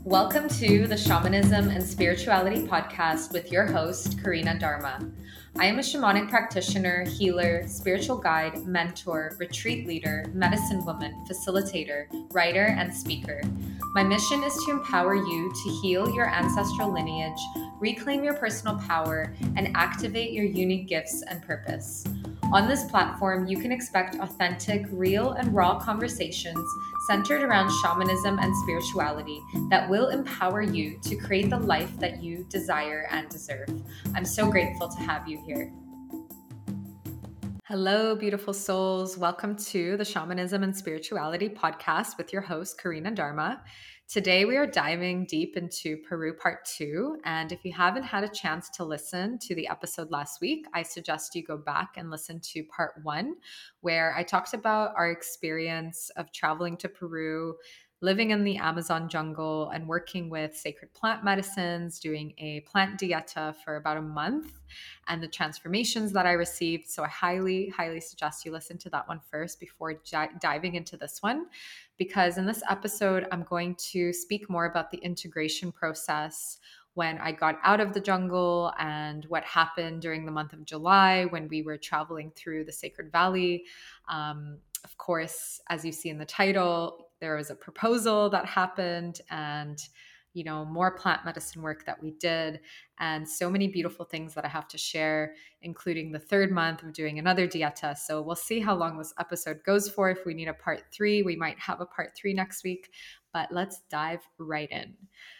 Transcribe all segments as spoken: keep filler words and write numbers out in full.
Welcome to the Shamanism and Spirituality podcast with your host, Karina Dharma. I am a shamanic practitioner, healer, spiritual guide, mentor, retreat leader, medicine woman, facilitator, writer, and speaker. My mission is to empower you to heal your ancestral lineage, reclaim your personal power, and activate your unique gifts and purpose. On this platform, you can expect authentic, real, and raw conversations centered around shamanism and spirituality that will empower you to create the life that you desire and deserve. I'm so grateful to have you here. Hello, beautiful souls. Welcome to the Shamanism and Spirituality podcast with your host, Karina Dharma. Today, we are diving deep into Peru Part two. And if you haven't had a chance to listen to the episode last week, I suggest you go back and listen to Part one, where I talked about our experience of traveling to Peru, living in the Amazon jungle, and working with sacred plant medicines, doing a plant dieta for about a month, and the transformations that I received. So I highly, highly suggest you listen to that one first before j- diving into this one, because in this episode, I'm going to speak more about the integration process when I got out of the jungle and what happened during the month of July when we were traveling through the Sacred Valley. Um, of course, as you see in the title, there was a proposal that happened and, you know, more plant medicine work that we did, and so many beautiful things that I have to share, including the third month of doing another dieta. So we'll see how long this episode goes for. If we need a part three, we might have a part three next week, but let's dive right in.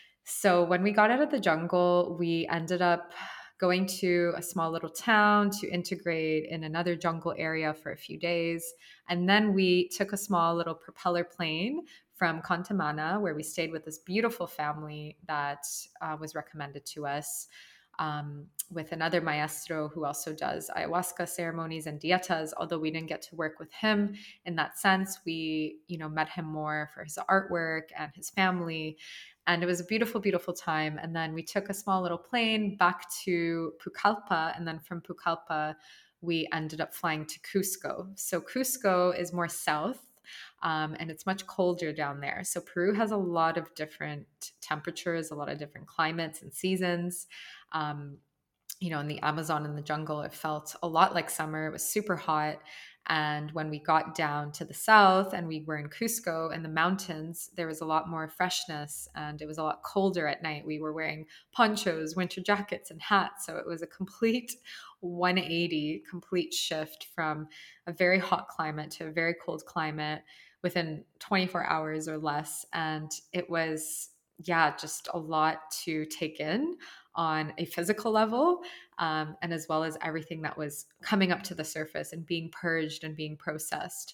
So when we got out of the jungle, we ended up going to a small little town to integrate in another jungle area for a few days. And then we took a small little propeller plane from Contamana, where we stayed with this beautiful family that uh, was recommended to us, um, with another maestro who also does ayahuasca ceremonies and dietas. Although we didn't get to work with him in that sense, we, you know, met him more for his artwork and his family. And it was a beautiful, beautiful time. And then we took a small little plane back to Pucallpa. And then from Pucallpa, we ended up flying to Cusco. So Cusco is more south, um, and it's much colder down there. So Peru has a lot of different temperatures, a lot of different climates and seasons. Um, you know, in the Amazon and the jungle, it felt a lot like summer. It was super hot. And when we got down to the south and we were in Cusco in the mountains, there was a lot more freshness and it was a lot colder at night. We were wearing ponchos, winter jackets, and hats. So it was a complete one eighty, complete shift from a very hot climate to a very cold climate within twenty-four hours or less. And it was, yeah, just a lot to take in on a physical level, um, and as well as everything that was coming up to the surface and being purged and being processed.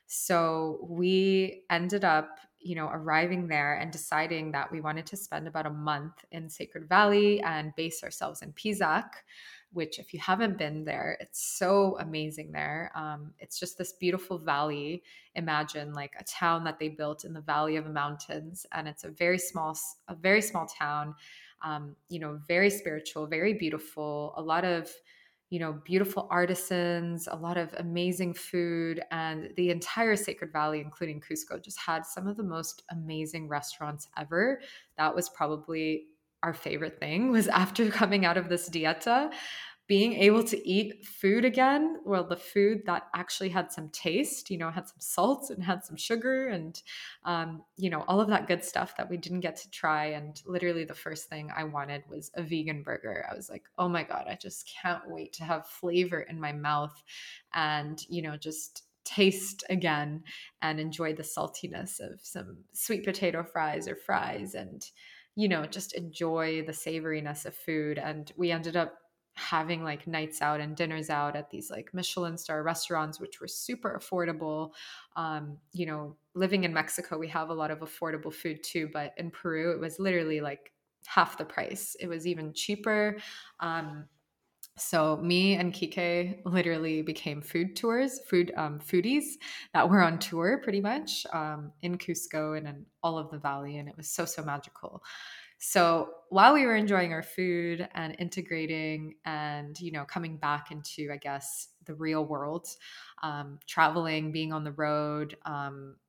So we ended up, you know, arriving there and deciding that we wanted to spend about a month in Sacred Valley and base ourselves in Pisac, which, if you haven't been there, it's so amazing there. Um, it's just this beautiful valley. Imagine like a town that they built in the valley of the mountains, and it's a very small, a very small town. Um, you know, very spiritual, very beautiful, a lot of, you know, beautiful artisans, a lot of amazing food, and the entire Sacred Valley, including Cusco, just had some of the most amazing restaurants ever. That was probably our favorite thing, was after coming out of this dieta, being able to eat food again. Well, the food that actually had some taste, you know, had some salt and had some sugar and, um, you know, all of that good stuff that we didn't get to try. And literally the first thing I wanted was a vegan burger. I was like, oh my God, I just can't wait to have flavor in my mouth and, you know, just taste again and enjoy the saltiness of some sweet potato fries or fries and, you know, just enjoy the savoriness of food. And we ended up having like nights out and dinners out at these like Michelin star restaurants, which were super affordable. Um, you know, living in Mexico, we have a lot of affordable food too, but in Peru, it was literally like half the price. It was even cheaper. Um, so me and Kike literally became food tours, food um, foodies that were on tour pretty much, um, in Cusco and in all of the valley. And it was so, so magical. So while we were enjoying our food and integrating and, you know, coming back into, I guess, the real world, um, traveling, being on the road, um,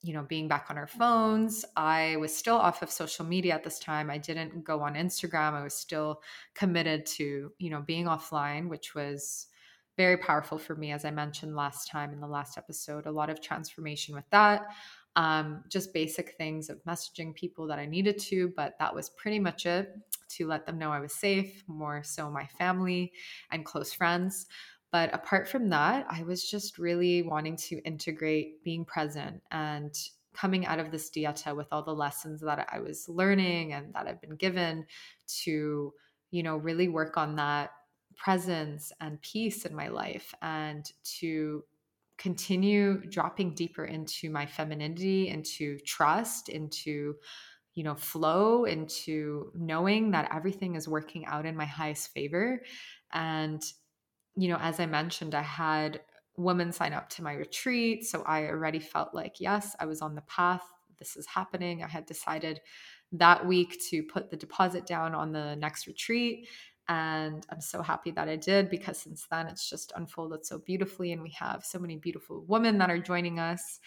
you know, being back on our phones. I was still off of social media at this time. I didn't go on Instagram. I was still committed to, you know, being offline, which was very powerful for me, as I mentioned last time in the last episode. A lot of transformation with that. Um, just basic things of messaging people that I needed to, but that was pretty much it, to let them know I was safe, more so my family and close friends. But apart from that, I was just really wanting to integrate being present and coming out of this dieta with all the lessons that I was learning and that I've been given to, you know, really work on that presence and peace in my life, and to continue dropping deeper into my femininity, into trust, into, you know, flow, into knowing that everything is working out in my highest favor. And, you know, as I mentioned, I had women sign up to my retreat. So I already felt like, yes, I was on the path. This is happening. I had decided that week to put the deposit down on the next retreat. And I'm so happy that I did, because since then it's just unfolded so beautifully. And we have so many beautiful women that are joining us.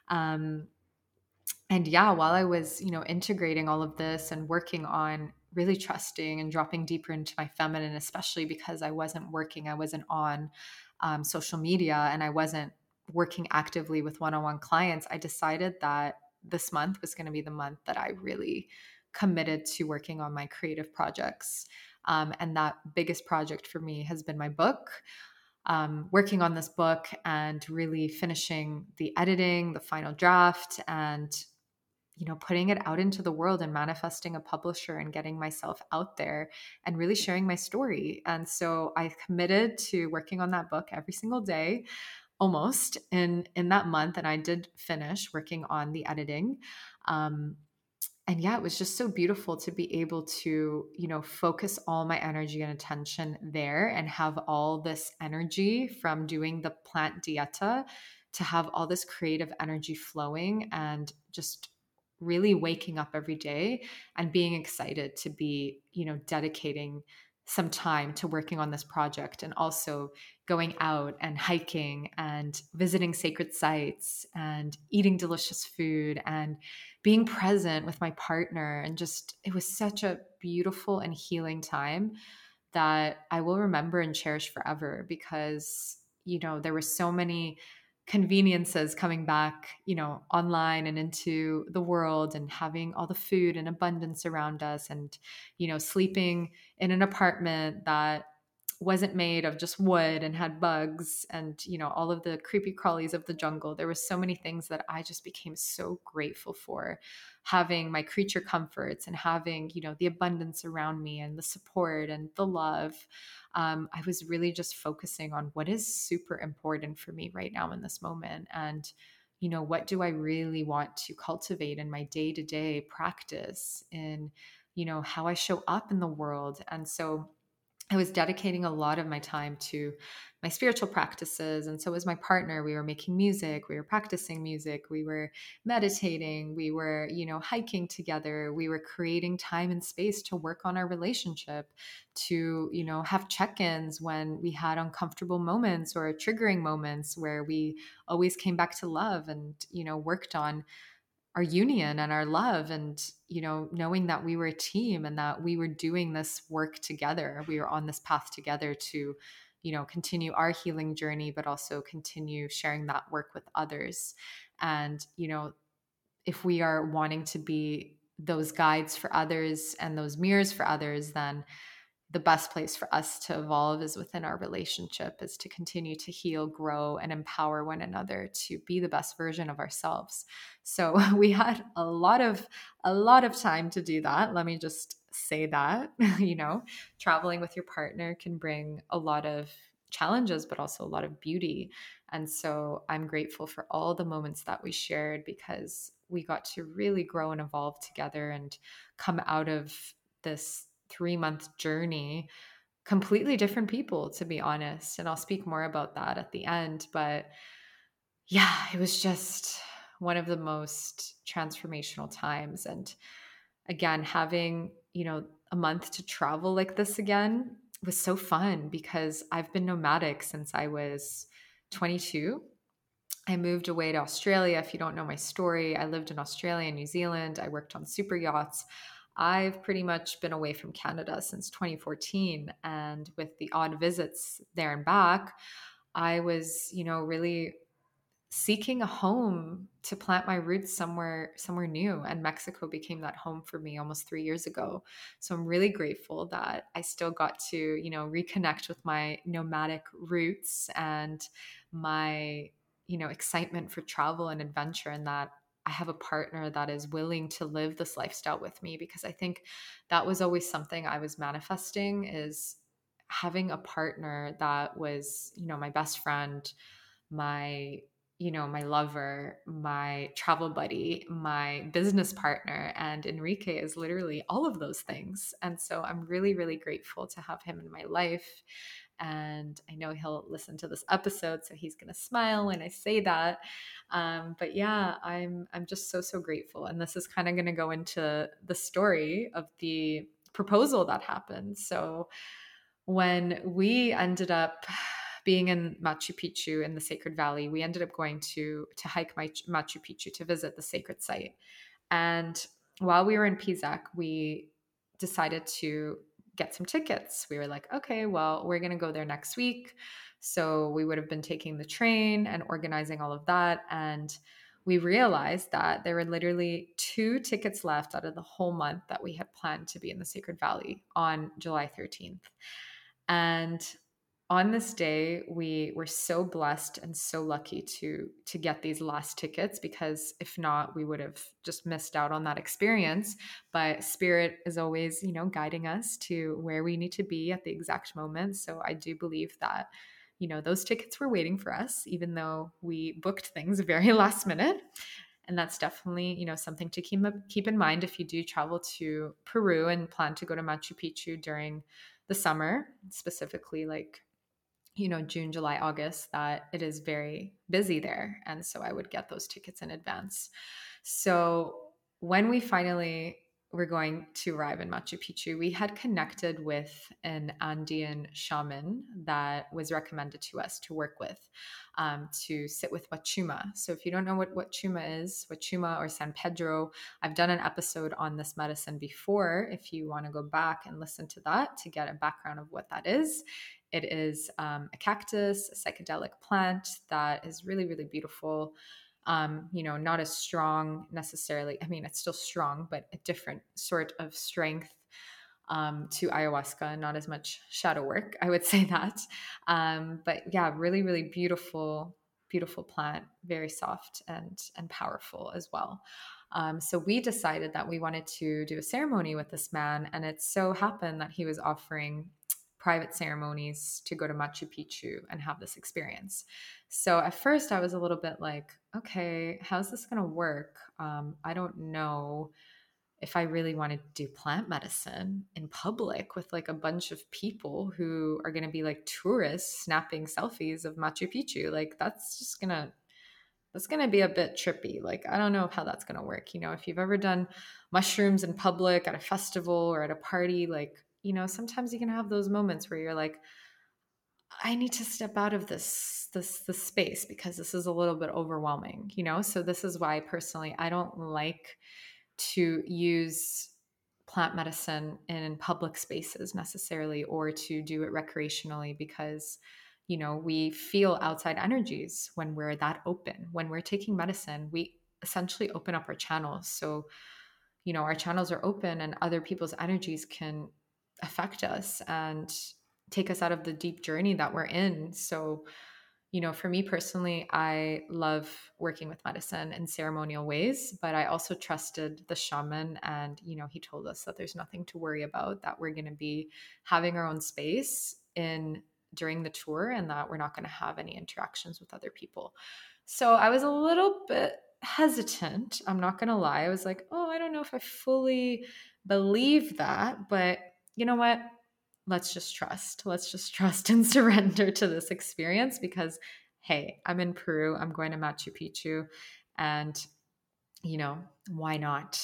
Um, and yeah, while I was, you know, integrating all of this and working on really trusting and dropping deeper into my feminine, especially because I wasn't working, I wasn't on um, social media, and I wasn't working actively with one-on-one clients, I decided that this month was going to be the month that I really committed to working on my creative projects. Um, and that biggest project for me has been my book. Um, working on this book and really finishing the editing, the final draft, and, you know, putting it out into the world and manifesting a publisher and getting myself out there and really sharing my story. And so I committed to working on that book every single day, almost in in that month. And I did finish working on the editing. Um, and yeah, it was just so beautiful to be able to, you know, focus all my energy and attention there, and have all this energy from doing the plant dieta to have all this creative energy flowing, and just really waking up every day and being excited to be, you know, dedicating some time to working on this project, and also going out and hiking and visiting sacred sites and eating delicious food and being present with my partner. And just, it was such a beautiful and healing time that I will remember and cherish forever, because, you know, there were so many conveniences coming back, you know, online and into the world, and having all the food and abundance around us, and, you know, sleeping in an apartment that wasn't made of just wood and had bugs, and, you know, all of the creepy crawlies of the jungle. There were so many things that I just became so grateful for, having my creature comforts and having, you know, the abundance around me and the support and the love. um, I was really just focusing on what is super important for me right now in this moment. And, you know, what do I really want to cultivate in my day-to-day practice, in, you know, how I show up in the world. And so I was dedicating a lot of my time to my spiritual practices. And so was my partner. We were making music, we were practicing music, we were meditating, we were, you know, hiking together, we were creating time and space to work on our relationship, to, you know, have check-ins when we had uncomfortable moments or triggering moments, where we always came back to love and, you know, worked on our union and our love, and, you know, knowing that we were a team and that we were doing this work together. We were on this path together to, you know, continue our healing journey, but also continue sharing that work with others. And, you know, if we are wanting to be those guides for others and those mirrors for others, then the best place for us to evolve is within our relationship, is to continue to heal, grow, and empower one another to be the best version of ourselves. So we had a lot of a lot of time to do that. Let me just say that. You know, traveling with your partner can bring a lot of challenges, but also a lot of beauty. And so I'm grateful for all the moments that we shared, because we got to really grow and evolve together and come out of this three month journey completely different people, to be honest. And I'll speak more about that at the end. But yeah, it was just one of the most transformational times. And again, having, you know, a month to travel like this again was so fun, because I've been nomadic since I was twenty-two. I moved away to Australia. If you don't know my story, I lived in Australia and New Zealand. I worked on super yachts. I've pretty much been away from Canada since twenty fourteen. And with the odd visits there and back, I was, you know, really seeking a home to plant my roots somewhere somewhere new, and Mexico became that home for me almost three years ago. So I'm really grateful that I still got to, you know, reconnect with my nomadic roots and my, you know, excitement for travel and adventure, and that I have a partner that is willing to live this lifestyle with me, because I think that was always something I was manifesting, is having a partner that was, you know, my best friend, my, you know, my lover, my travel buddy, my business partner. And Enrique is literally all of those things. And so I'm really, really grateful to have him in my life. And I know he'll listen to this episode, so he's gonna smile when I say that. Um, but yeah, I'm I'm just so so grateful. And this is kind of gonna go into the story of the proposal that happened. So when we ended up being in Machu Picchu in the Sacred Valley, we ended up going to to hike Machu Picchu to visit the sacred site. And while we were in Pisac, we decided to get some tickets. We were like, okay, well, we're going to go there next week. So we would have been taking the train and organizing all of that. And we realized that there were literally two tickets left out of the whole month that we had planned to be in the Sacred Valley on July thirteenth. And on this day, we were so blessed and so lucky to to get these last tickets, because if not, we would have just missed out on that experience. But Spirit is always, you know, guiding us to where we need to be at the exact moment. So I do believe that, you know, those tickets were waiting for us, even though we booked things very last minute. And that's definitely, you know, something to keep keep in mind if you do travel to Peru and plan to go to Machu Picchu during the summer, specifically like, you know, June, July, August, that it is very busy there. And so I would get those tickets in advance. So when we finally were going to arrive in Machu Picchu, we had connected with an Andean shaman that was recommended to us to work with, um, to sit with Wachuma. So if you don't know what Wachuma is, Wachuma or San Pedro, I've done an episode on this medicine before. If you want to go back and listen to that to get a background of what that is. It is um, a cactus, a psychedelic plant that is really, really beautiful. Um, you know, not as strong necessarily. I mean, it's still strong, but a different sort of strength um, to ayahuasca, not as much shadow work, I would say that. Um, but yeah, really, really beautiful, beautiful plant, very soft and, and powerful as well. Um, so we decided that we wanted to do a ceremony with this man, and it so happened that he was offering private ceremonies to go to Machu Picchu and have this experience. So at first I was a little bit like, okay, how's this going to work? Um, I don't know if I really want to do plant medicine in public with like a bunch of people who are going to be like tourists snapping selfies of Machu Picchu. Like that's just going to that's going to be a bit trippy. Like, I don't know how that's going to work. You know, if you've ever done mushrooms in public at a festival or at a party, like, you know, sometimes you can have those moments where you're like, I need to step out of this, this, this space because this is a little bit overwhelming, you know? So this is why personally, I don't like to use plant medicine in public spaces necessarily, or to do it recreationally, because you know, we feel outside energies when we're that open. When we're taking medicine, we essentially open up our channels. So, you know, our channels are open and other people's energies can affect us and take us out of the deep journey that we're in. So, you know, for me personally, I love working with medicine in ceremonial ways, but I also trusted the shaman. And, you know, he told us that there's nothing to worry about, that we're going to be having our own space in during the tour and that we're not going to have any interactions with other people. So I was a little bit hesitant. I'm not going to lie. I was like, oh, I don't know if I fully believe that, but you know what? Let's just trust. Let's just trust and surrender to this experience because, hey, I'm in Peru. I'm going to Machu Picchu. And, you know, why not?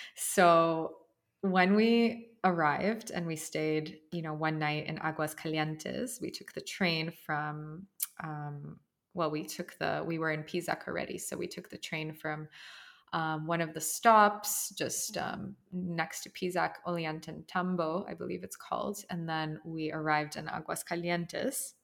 So when we arrived and we stayed, you know, one night in Aguas Calientes, we took the train from um, well, we took the, we were in Pisac already. So we took the train from um, one of the stops just um, next to Pisac, Ollantaytambo, I believe it's called. And then we arrived in Aguascalientes,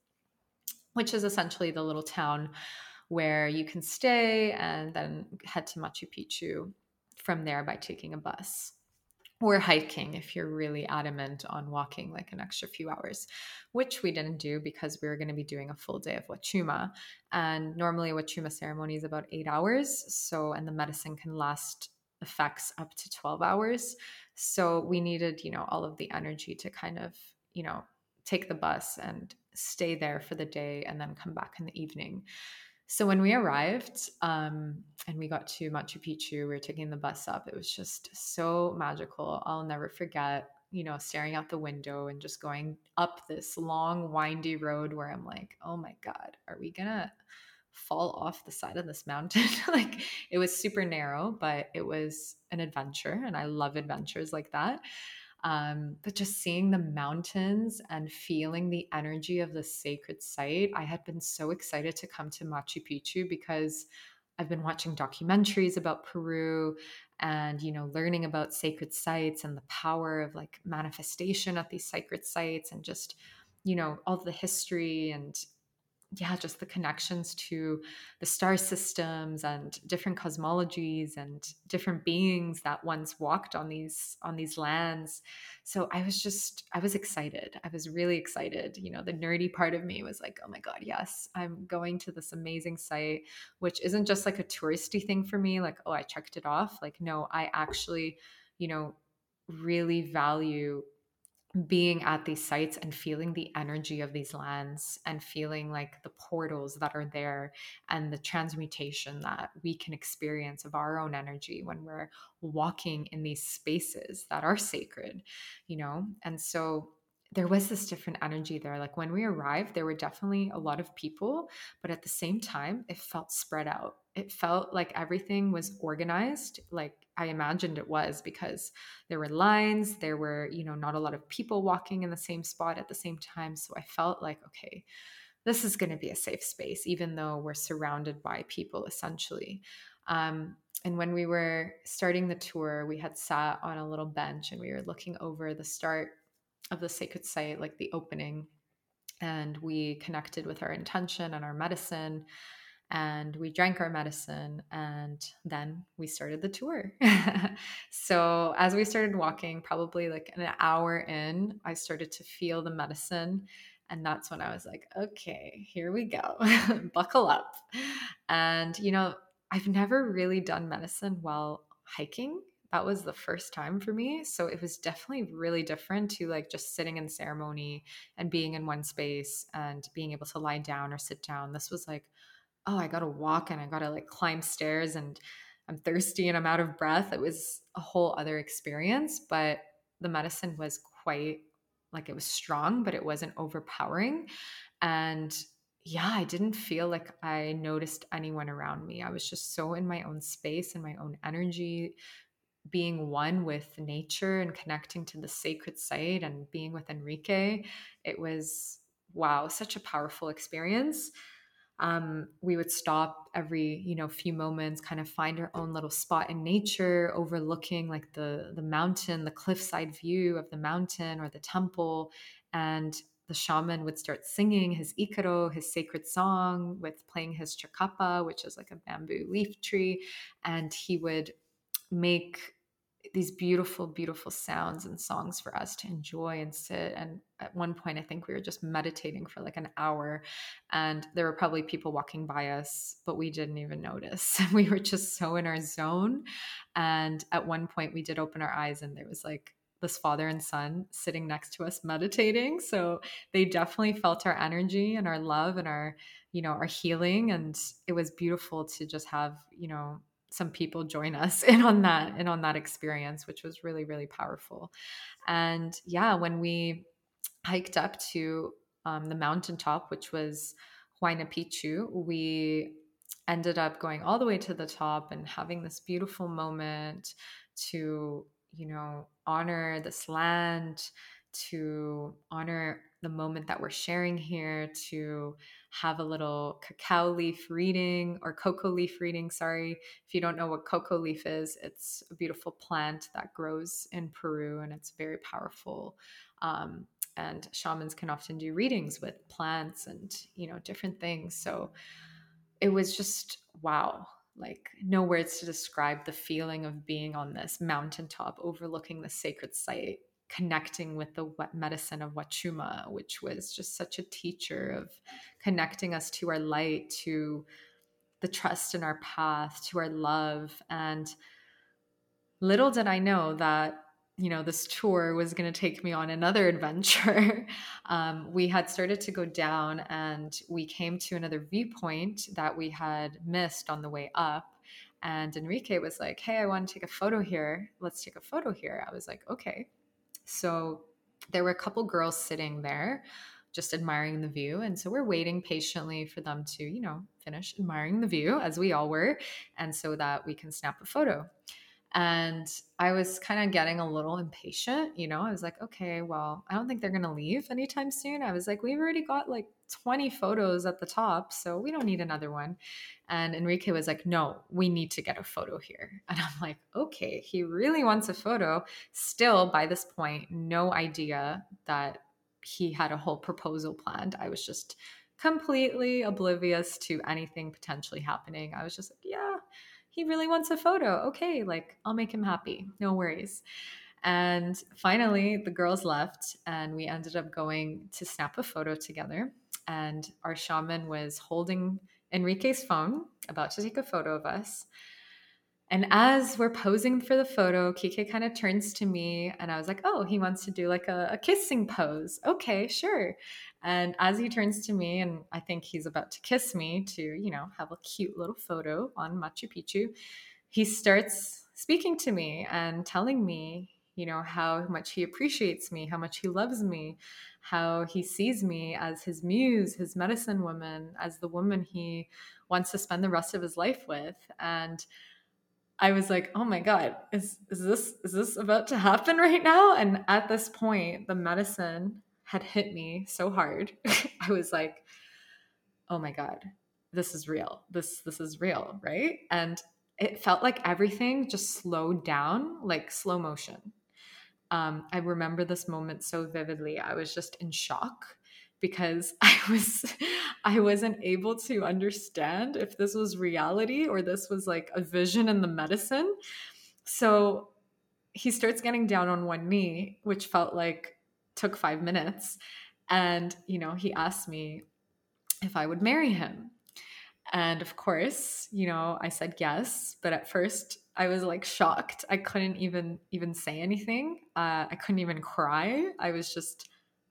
which is essentially the little town where you can stay and then head to Machu Picchu from there by taking a bus or hiking if you're really adamant on walking like an extra few hours, which we didn't do because we were going to be doing a full day of Wachuma. And normally a Wachuma ceremony is about eight hours. So, and the medicine can last effects up to twelve hours. So we needed, you know, all of the energy to kind of, you know, take the bus and stay there for the day and then come back in the evening. So when we arrived um, and we got to Machu Picchu, we were taking the bus up. It was just so magical. I'll never forget, you know, staring out the window and just going up this long, windy road where I'm like, oh my God, are we going to fall off the side of this mountain? Like, it was super narrow, but it was an adventure. And I love adventures like that. Um, but just seeing the mountains and feeling the energy of the sacred site, I had been so excited to come to Machu Picchu because I've been watching documentaries about Peru and, you know, learning about sacred sites and the power of like manifestation at these sacred sites and just, you know, all the history and yeah, just the connections to the star systems and different cosmologies and different beings that once walked on these on these lands. So I was just I was excited. I was really excited. You know, the nerdy part of me was like, "Oh my God, yes, I'm going to this amazing site," which isn't just like a touristy thing for me, like, "Oh, I checked it off." Like, no, I actually, you know, really value being at these sites and feeling the energy of these lands and feeling like the portals that are there and the transmutation that we can experience of our own energy when we're walking in these spaces that are sacred, you know? And so there was this different energy there. Like when we arrived, there were definitely a lot of people, but at the same time, it felt spread out. It felt like everything was organized, like I imagined it was, because there were lines, there were, you know, not a lot of people walking in the same spot at the same time. So I felt like, okay, this is going to be a safe space, even though we're surrounded by people essentially. Um, and when we were starting the tour, we had sat on a little bench and we were looking over the start of the sacred site, like the opening, and we connected with our intention and our medicine and we drank our medicine and then we started the tour. So as we started walking, probably like an hour in, I started to feel the medicine. And that's when I was like, okay, here we go. Buckle up. And, you know, I've never really done medicine while hiking. That was the first time for me. So it was definitely really different to like just sitting in ceremony and being in one space and being able to lie down or sit down. This was like, oh, I got to walk and I got to like climb stairs and I'm thirsty and I'm out of breath. It was a whole other experience, but the medicine was quite like it was strong, but it wasn't overpowering. And yeah, I didn't feel like I noticed anyone around me. I was just so in my own space and my own energy, being one with nature and connecting to the sacred site and being with Enrique. It was, wow, such a powerful experience. Um, we would stop every, you know, few moments, kind of find our own little spot in nature, overlooking like the the mountain, the cliffside view of the mountain or the temple, and the shaman would start singing his ikaro, his sacred song, with playing his chacapa, which is like a bamboo leaf tree, and he would make these beautiful, beautiful sounds and songs for us to enjoy and sit. And at one point, I think we were just meditating for like an hour, and there were probably people walking by us, but we didn't even notice. We were just so in our zone. And at one point, we did open our eyes, and there was like this father and son sitting next to us meditating. So they definitely felt our energy and our love and our, you know, our healing. And it was beautiful to just have, you know, some people join us in on that and on that experience, which was really, really powerful. And yeah, when we hiked up to um, the mountaintop, which was Huayna Picchu, we ended up going all the way to the top and having this beautiful moment to, you know, honor this land, to honor the moment that we're sharing here, to have a little cacao leaf reading or cocoa leaf reading. Sorry. If you don't know what cocoa leaf is, it's a beautiful plant that grows in Peru and it's very powerful. Um, and shamans can often do readings with plants and, you know, different things. So it was just, wow, like no words to describe the feeling of being on this mountaintop overlooking the sacred site, connecting with the medicine of Wachuma, which was just such a teacher of connecting us to our light, to the trust in our path, to our love. And little did I know that, you know, this tour was going to take me on another adventure. um, we had started to go down and we came to another viewpoint that we had missed on the way up. And Enrique was like, hey, I want to take a photo here. Let's take a photo here. I was like, okay. So there were a couple girls sitting there just admiring the view. And so we're waiting patiently for them to, you know, finish admiring the view, as we all were, and so that we can snap a photo. And I was kind of getting a little impatient, you know, I was like, okay, well, I don't think they're going to leave anytime soon. I was like, we've already got like twenty photos at the top, so we don't need another one. And Enrique was like, no, we need to get a photo here. And I'm like, okay, he really wants a photo. Still, by this point, no idea that he had a whole proposal planned. I was just completely oblivious to anything potentially happening. I was just like, yeah, he really wants a photo. Okay, like I'll make him happy. No worries. And finally, the girls left and we ended up going to snap a photo together. And our shaman was holding Enrique's phone, about to take a photo of us. And as we're posing for the photo, Kike kind of turns to me and I was like, oh, he wants to do like a, a kissing pose. Okay, sure. And as he turns to me and I think he's about to kiss me to, you know, have a cute little photo on Machu Picchu, he starts speaking to me and telling me, you know, how much he appreciates me, how much he loves me, how he sees me as his muse, his medicine woman, as the woman he wants to spend the rest of his life with. And I was like, oh my God, is, is this, is this about to happen right now? And at this point, the medicine had hit me so hard. I was like, oh my God, this is real. This, this is real. Right. And it felt like everything just slowed down, like slow motion. Um, I remember this moment so vividly. I was just in shock because I was, I wasn't able to understand if this was reality or this was like a vision in the medicine. So he starts getting down on one knee, which felt like took five minutes. And, you know, he asked me if I would marry him. And of course, you know, I said yes, but at first I was like shocked. I couldn't even even say anything. Uh, I couldn't even cry. I was just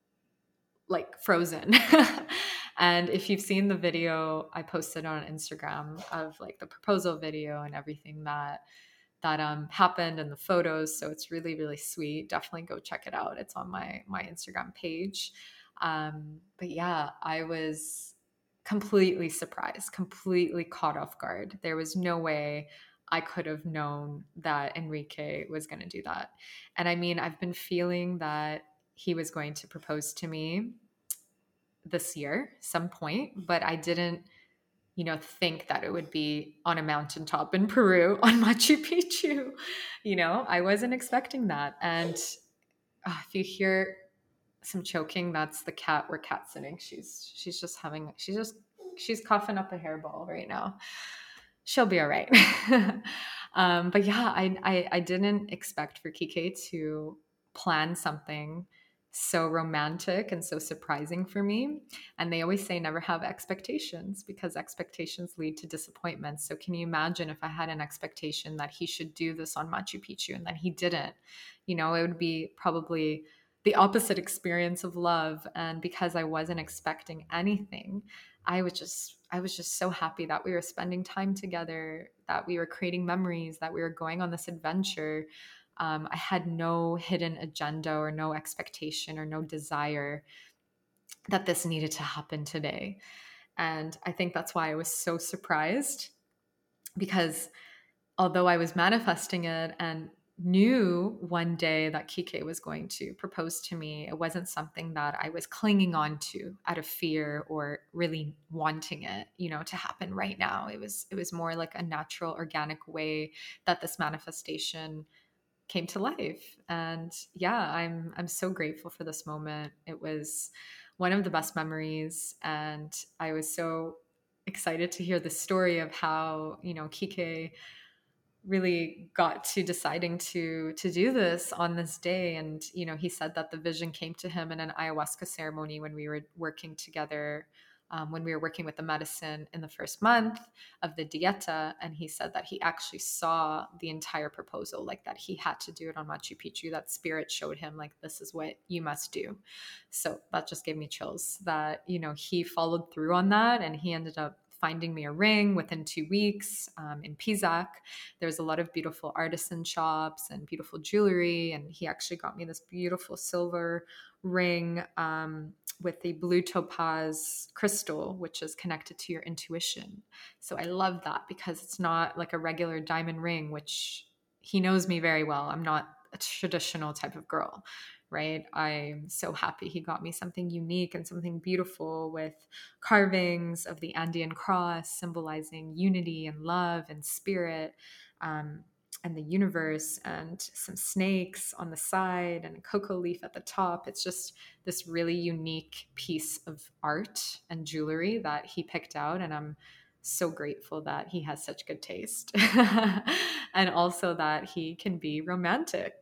like frozen. And if you've seen the video I posted on Instagram of like the proposal video and everything that that um happened and the photos, so it's really really sweet. Definitely go check it out. It's on my my Instagram page. Um, but yeah, I was completely surprised, completely caught off guard. There was no way I could have known that Enrique was going to do that. And I mean, I've been feeling that he was going to propose to me this year, some point, but I didn't, you know, think that it would be on a mountaintop in Peru on Machu Picchu. You know, I wasn't expecting that. And uh, if you hear some choking, that's the cat. We're cat sitting. She's she's just having she's just she's coughing up a hairball right now. She'll be all right. um, but yeah, I, I I didn't expect for Kike to plan something so romantic and so surprising for me. And they always say never have expectations because expectations lead to disappointments. So can you imagine if I had an expectation that he should do this on Machu Picchu and then he didn't? You know, it would be probably the opposite experience of love. And because I wasn't expecting anything, I was just I was just so happy that we were spending time together, that we were creating memories, that we were going on this adventure. Um, I had no hidden agenda or no expectation or no desire that this needed to happen today. And I think that's why I was so surprised, because although I was manifesting it and knew one day that Kike was going to propose to me. It wasn't something that I was clinging on to out of fear or really wanting it, you know, to happen right now. It was it was more like a natural, organic way that this manifestation came to life. And yeah, I'm I'm so grateful for this moment. It was one of the best memories, and I was so excited to hear the story of how, you know, Kike really got to deciding to to do this on this day. And you know, he said that the vision came to him in an ayahuasca ceremony when we were working together, um, when we were working with the medicine in the first month of the dieta. And he said that he actually saw the entire proposal, like that he had to do it on Machu Picchu, that spirit showed him like, this is what you must do. So that just gave me chills that, you know, he followed through on that, and he ended up finding me a ring within two weeks um, in Pisac. There's a lot of beautiful artisan shops and beautiful jewelry. And he actually got me this beautiful silver ring um, with a blue topaz crystal, which is connected to your intuition. So I love that because it's not like a regular diamond ring, which he knows me very well. I'm not a traditional type of girl, right? I'm so happy he got me something unique and something beautiful with carvings of the Andean cross symbolizing unity and love and spirit, um, and the universe, and some snakes on the side and a cocoa leaf at the top. It's just this really unique piece of art and jewelry that he picked out. And I'm so grateful that he has such good taste and also that he can be romantic.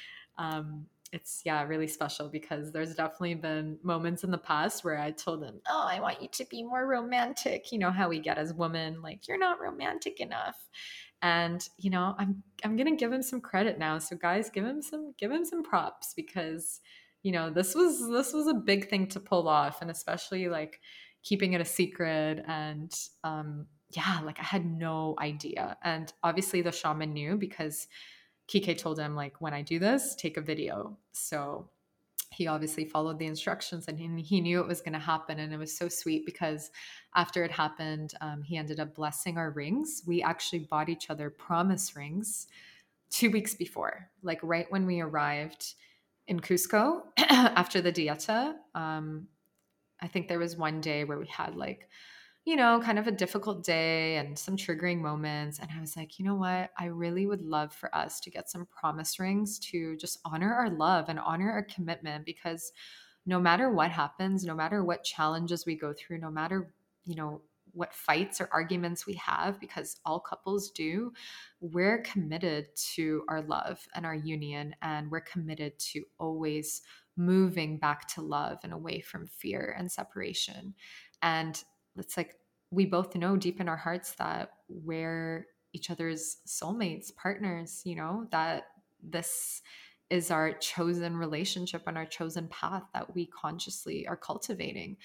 Um, it's yeah, really special because there's definitely been moments in the past where I told him, "Oh, I want you to be more romantic." You know how we get as women, like, you're not romantic enough. And you know, I'm I'm gonna give him some credit now. So guys, give him some give him some props because you know this was this was a big thing to pull off, and especially like keeping it a secret. And um, yeah, like I had no idea, and obviously the shaman knew because Kike told him, like, when I do this, take a video. So he obviously followed the instructions, and he, he knew it was going to happen. And it was so sweet because after it happened, um, he ended up blessing our rings. We actually bought each other promise rings two weeks before, like right when we arrived in Cusco after the dieta. Um, I think there was one day where we had like, you know, kind of a difficult day and some triggering moments. And I was like, you know what? I really would love for us to get some promise rings to just honor our love and honor our commitment, because no matter what happens, no matter what challenges we go through, no matter, you know, what fights or arguments we have, because all couples do, we're committed to our love and our union. And we're committed to always moving back to love and away from fear and separation. And it's like we both know deep in our hearts that we're each other's soulmates, partners, you know, that this is our chosen relationship and our chosen path that we consciously are cultivating.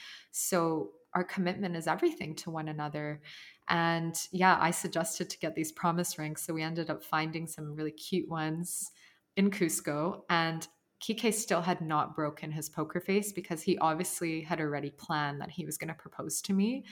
So our commitment is everything to one another. And yeah, I suggested to get these promise rings. So we ended up finding some really cute ones in Cusco. And Kike still had not broken his poker face because he obviously had already planned that he was going to propose to me.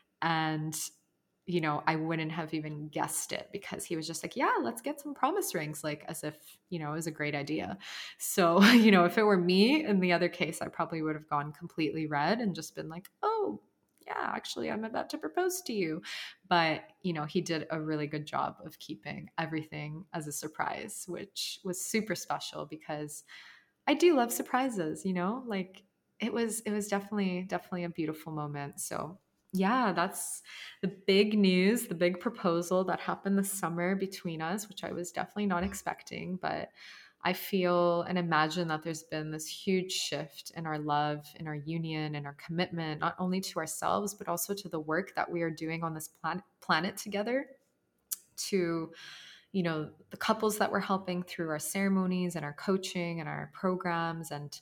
And, you know, I wouldn't have even guessed it because he was just like, yeah, let's get some promise rings, like as if, you know, it was a great idea. So, you know, if it were me in the other case, I probably would have gone completely red and just been like, oh, yeah, actually, I'm about to propose to you. But, you know, he did a really good job of keeping everything as a surprise, which was super special because I do love surprises, you know, like it was, it was definitely, definitely a beautiful moment. So yeah, that's the big news, the big proposal that happened this summer between us, which I was definitely not expecting. But I feel and imagine that there's been this huge shift in our love, in our union, and our commitment, not only to ourselves, but also to the work that we are doing on this planet, planet together, to, you know, the couples that we're helping through our ceremonies and our coaching and our programs, and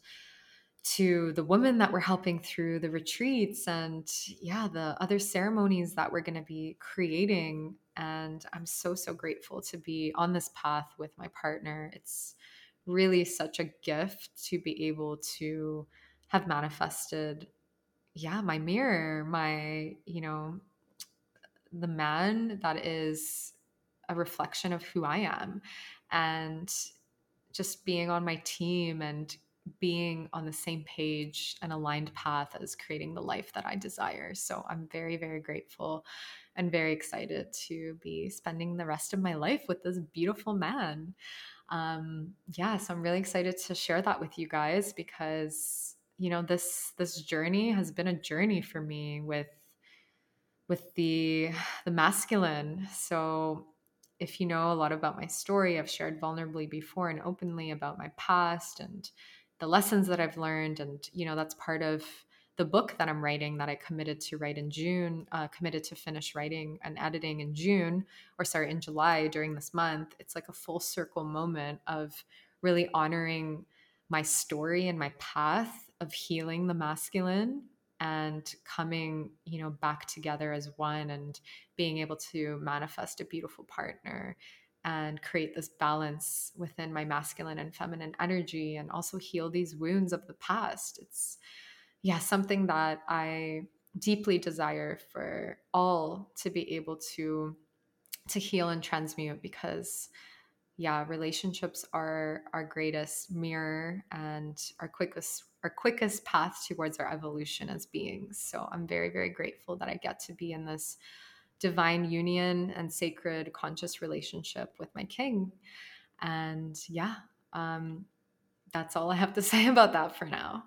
to the women that we're helping through the retreats, and yeah, the other ceremonies that we're going to be creating. And I'm so, so grateful to be on this path with my partner. It's really such a gift to be able to have manifested, yeah, my mirror, my, you know, the man that is a reflection of who I am. and just being on my team and being on the same page and aligned path as creating the life that I desire. So I'm very, very grateful and very excited to be spending the rest of my life with this beautiful man. Um, yeah, so I'm really excited to share that with you guys because, you know, this this journey has been a journey for me with with the the masculine. So if you know a lot about my story, I've shared vulnerably before and openly about my past and the lessons that I've learned. And, you know, that's part of the book that I'm writing that I committed to write in June, uh, committed to finish writing and editing in June, or sorry, in July during this month. It's like a full circle moment of really honoring my story and my path of healing the masculine and coming, you know, back together as one and being able to manifest a beautiful partner and create this balance within my masculine and feminine energy and also heal these wounds of the past. It's, yeah, something that I deeply desire for all to be able to to heal and transmute because yeah, relationships are our greatest mirror and our quickest our quickest path towards our evolution as beings. So I'm very, very grateful that I get to be in this divine union and sacred conscious relationship with my king. And yeah, um, that's all I have to say about that for now.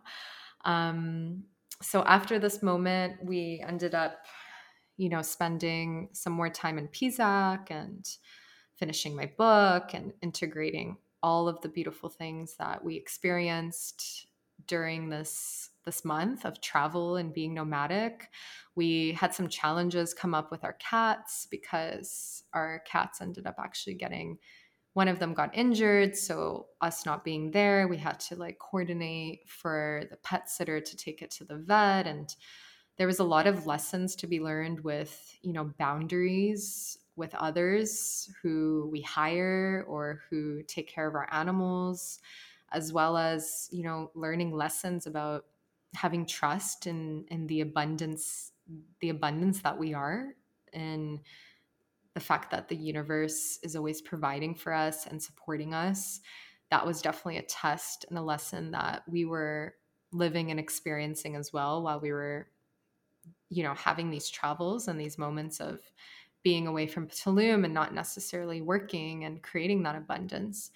Um, so after this moment, we ended up, you know, spending some more time in Pisac and finishing my book and integrating all of the beautiful things that we experienced during this this month of travel and being nomadic. We had some challenges come up with our cats because our cats ended up actually getting, one of them got injured, so us not being there, we had to like coordinate for the pet sitter to take it to the vet. And there was a lot of lessons to be learned with, you know, boundaries with others who we hire or who take care of our animals, as well as, you know, learning lessons about having trust in in the abundance the abundance that we are, and the fact that the universe is always providing for us and supporting us. That was definitely a test and a lesson that we were living and experiencing as well while we were, you know, having these travels and these moments of being away from Tulum and not necessarily working and creating that abundance.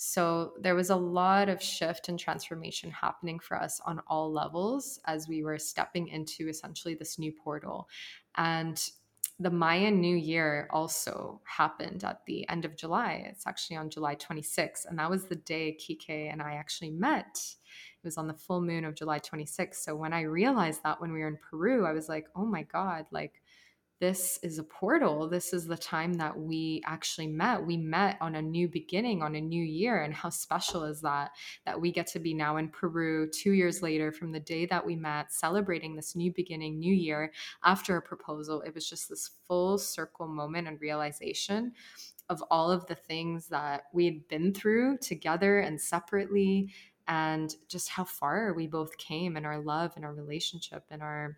So there was a lot of shift and transformation happening for us on all levels as we were stepping into essentially this new portal. And the Mayan New Year also happened at the end of July. It's actually on July twenty-sixth. And that was the day Kike and I actually met. It was on the full moon of July twenty-sixth. So when I realized that when we were in Peru, I was like, oh my God, like this is a portal. This is the time that we actually met. We met on a new beginning, on a new year. And how special is that, that we get to be now in Peru two years later from the day that we met, celebrating this new beginning, new year after a proposal. It was just this full circle moment and realization of all of the things that we had been through together and separately, and just how far we both came in our love and our relationship and our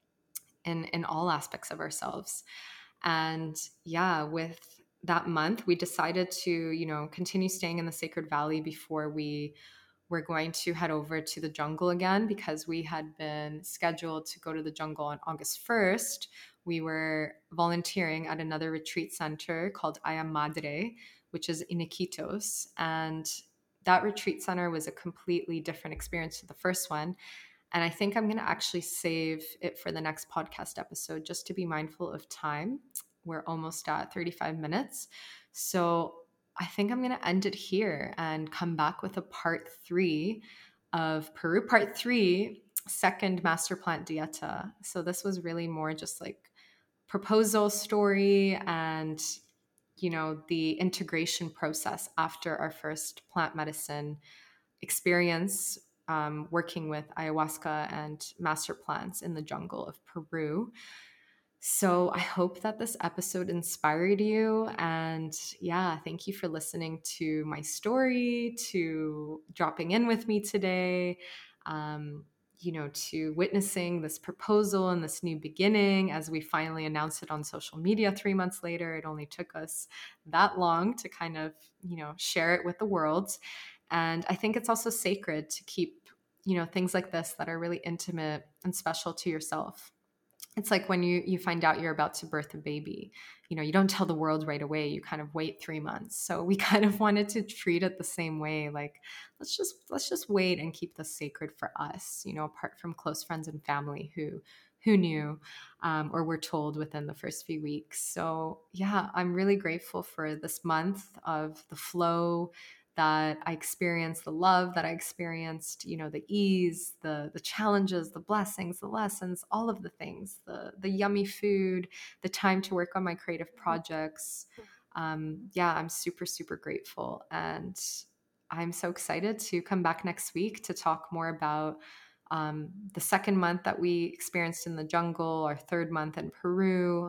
in in all aspects of ourselves. And yeah, with that month, we decided to, you know, continue staying in the Sacred Valley before we were going to head over to the jungle again, because we had been scheduled to go to the jungle on August first. We were volunteering at another retreat center called Aya Madre, which is in Iquitos. And that retreat center was a completely different experience to the first one. And I think I'm going to actually save it for the next podcast episode just to be mindful of time. We're almost at thirty-five minutes. So I think I'm going to end it here and come back with a part three of Peru, part three, second master plant dieta. So this was really more just like proposal story and, you know, the integration process after our first plant medicine experience, um, working with ayahuasca and master plants in the jungle of Peru. So I hope that this episode inspired you. And yeah, thank you for listening to my story, to dropping in with me today. Um, you know, to witnessing this proposal and this new beginning as we finally announced it on social media three months later. It only took us that long to kind of, you know, share it with the world. And I think it's also sacred to keep, you know, things like this that are really intimate and special to yourself. It's like when you you find out you're about to birth a baby, you know, you don't tell the world right away. You kind of wait three months. So we kind of wanted to treat it the same way. Like, let's just let's just wait and keep this sacred for us, you know, apart from close friends and family who who knew um, or were told within the first few weeks. So yeah, I'm really grateful for this month of the flow that I experienced, the love that I experienced, you know, the ease, the the challenges, the blessings, the lessons, all of the things, the the yummy food, the time to work on my creative projects. Um, yeah, I'm super, super grateful. And I'm so excited to come back next week to talk more about um, the second month that we experienced in the jungle, our third month in Peru.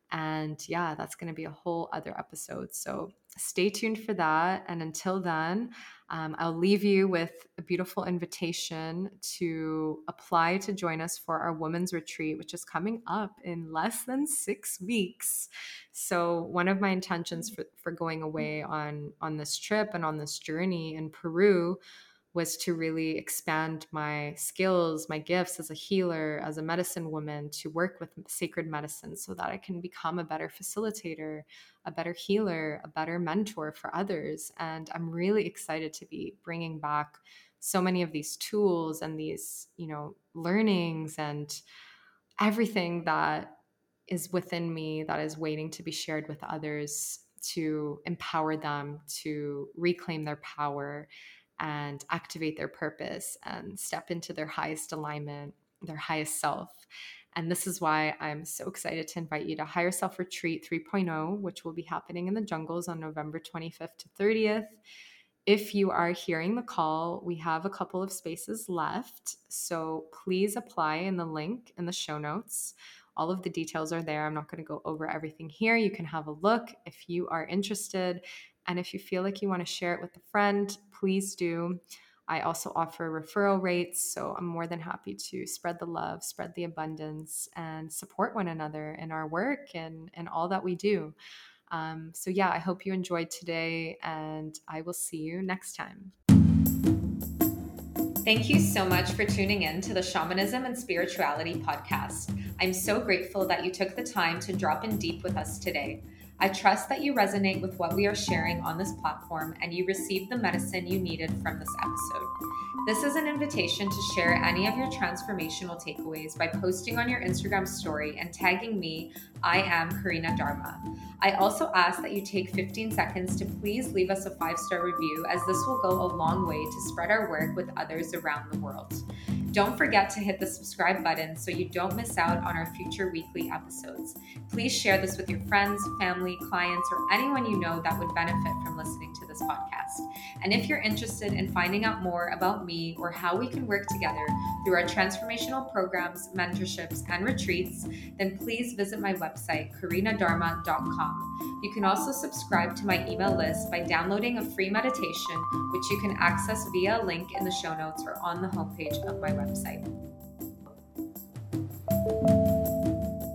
And yeah, that's going to be a whole other episode. So stay tuned for that. And until then, um, I'll leave you with a beautiful invitation to apply to join us for our women's retreat, which is coming up in less than six weeks. So one of my intentions for, for going away on, on this trip and on this journey in Peru was to really expand my skills, my gifts as a healer, as a medicine woman, to work with sacred medicine so that I can become a better facilitator, a better healer, a better mentor for others. And I'm really excited to be bringing back so many of these tools and these, you know, learnings and everything that is within me that is waiting to be shared with others, to empower them to reclaim their power and activate their purpose and step into their highest alignment, their highest self. And this is why I'm so excited to invite you to Higher Self Retreat three point oh, which will be happening in the jungles on November twenty-fifth to thirtieth. If you are hearing the call, we have a couple of spaces left. So please apply in the link in the show notes. All of the details are there. I'm not going to go over everything here. You can have a look if you are interested. And if you feel like you want to share it with a friend, please do. I also offer referral rates, so I'm more than happy to spread the love, spread the abundance, and support one another in our work and, and all that we do. Um, so yeah, I hope you enjoyed today, and I will see you next time. Thank you so much for tuning in to the Shamanism and Spirituality podcast. I'm so grateful that you took the time to drop in deep with us today. I trust that you resonate with what we are sharing on this platform and you received the medicine you needed from this episode. This is an invitation to share any of your transformational takeaways by posting on your Instagram story and tagging me, I am Karina Dharma. I also ask that you take fifteen seconds to please leave us a five-star review, as this will go a long way to spread our work with others around the world. Don't forget to hit the subscribe button so you don't miss out on our future weekly episodes. Please share this with your friends, family, clients, or anyone you know that would benefit from listening to this podcast. And if you're interested in finding out more about me or how we can work together through our transformational programs, mentorships, and retreats, then please visit my website, karina dharma dot com. You can also subscribe to my email list by downloading a free meditation, which you can access via a link in the show notes or on the homepage of my website.